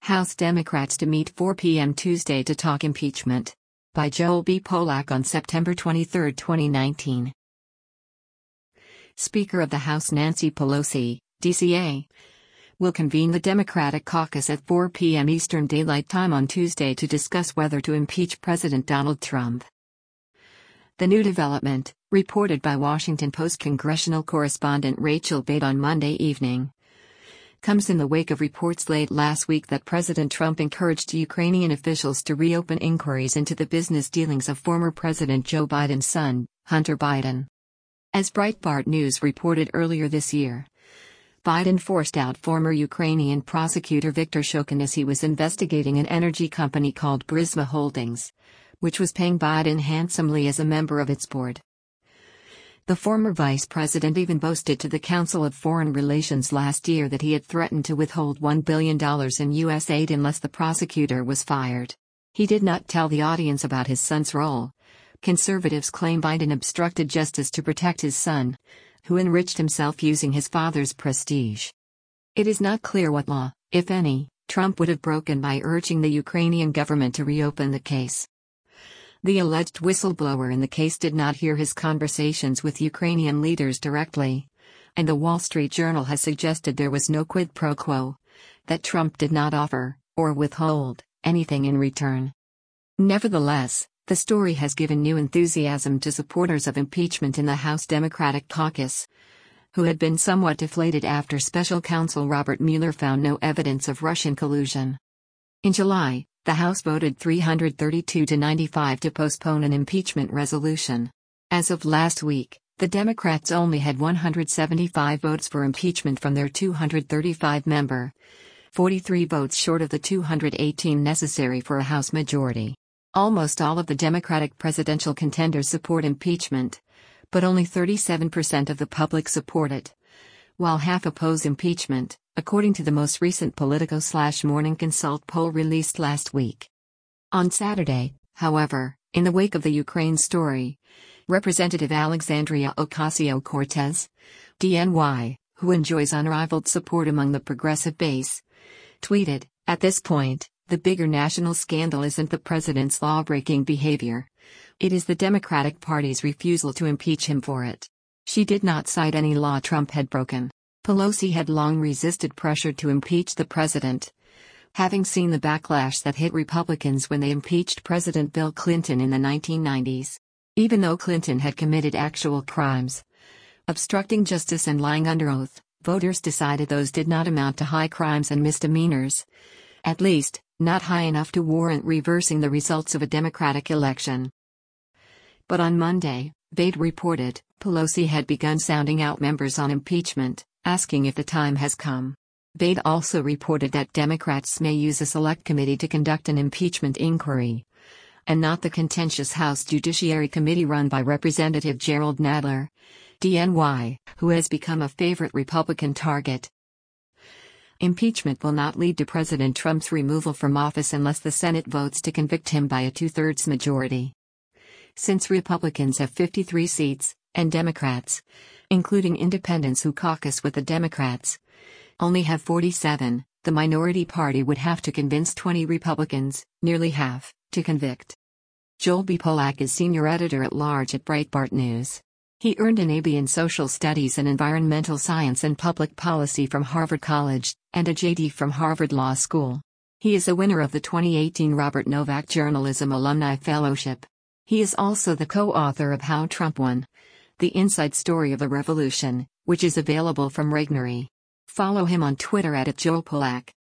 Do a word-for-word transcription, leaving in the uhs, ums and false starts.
House Democrats to meet four p m Tuesday to talk impeachment. By Joel B. Polak on September twenty-third, twenty nineteen. Speaker of the House Nancy Pelosi, D C A, will convene the Democratic caucus at four p m Eastern Daylight Time on Tuesday to discuss whether to impeach President Donald Trump. The new development, reported by Washington Post congressional correspondent Rachel Bate on Monday evening, comes in the wake of reports late last week that President Trump encouraged Ukrainian officials to reopen inquiries into the business dealings of former President Joe Biden's son, Hunter Biden. As Breitbart News reported earlier this year, Biden forced out former Ukrainian prosecutor Viktor Shokin as he was investigating an energy company called Burisma Holdings, which was paying Biden handsomely as a member of its board. The former vice president even boasted to the Council of Foreign Relations last year that he had threatened to withhold one billion dollars in U S aid unless the prosecutor was fired. He did not tell the audience about his son's role. Conservatives claim Biden obstructed justice to protect his son, who enriched himself using his father's prestige. It is not clear what law, if any, Trump would have broken by urging the Ukrainian government to reopen the case. The alleged whistleblower in the case did not hear his conversations with Ukrainian leaders directly, and the Wall Street Journal has suggested there was no quid pro quo, that Trump did not offer, or withhold, anything in return. Nevertheless, the story has given new enthusiasm to supporters of impeachment in the House Democratic caucus, who had been somewhat deflated after Special Counsel Robert Mueller found no evidence of Russian collusion. In July, the House voted three hundred thirty-two to ninety-five to postpone an impeachment resolution. As of last week, the Democrats only had one hundred seventy-five votes for impeachment from their two hundred thirty-five member, forty-three votes short of the two hundred eighteen necessary for a House majority. Almost all of the Democratic presidential contenders support impeachment, but only thirty-seven percent of the public support it, while half oppose impeachment, according to the most recent Politico/Morning Consult poll released last week. On Saturday, however, in the wake of the Ukraine story, Representative Alexandria Ocasio-Cortez, D N Y, who enjoys unrivaled support among the progressive base, tweeted, "At this point, the bigger national scandal isn't the president's law-breaking behavior. It is the Democratic Party's refusal to impeach him for it." She did not cite any law Trump had broken. Pelosi had long resisted pressure to impeach the president, having seen the backlash that hit Republicans when they impeached President Bill Clinton in the nineteen nineties. Even though Clinton had committed actual crimes, obstructing justice and lying under oath, voters decided those did not amount to high crimes and misdemeanors, at least, not high enough to warrant reversing the results of a Democratic election. But on Monday, Bate reported, Pelosi had begun sounding out members on impeachment, asking if the time has come. Bate also reported that Democrats may use a select committee to conduct an impeachment inquiry, and not the contentious House Judiciary Committee run by Representative Gerald Nadler, D N Y, who has become a favorite Republican target. Impeachment will not lead to President Trump's removal from office unless the Senate votes to convict him by a two-thirds majority. Since Republicans have fifty-three seats, and Democrats, including independents who caucus with the Democrats, only have forty-seven, the minority party would have to convince twenty Republicans, nearly half, to convict. Joel B. Polak is senior editor-at-large at Breitbart News. He earned an A B in Social Studies and Environmental Science and Public Policy from Harvard College, and a J D from Harvard Law School. He is a winner of the twenty eighteen Robert Novak Journalism Alumni Fellowship. He is also the co-author of How Trump Won: The Inside Story of the Revolution, which is available from Regnery. Follow him on Twitter at Joel Polak.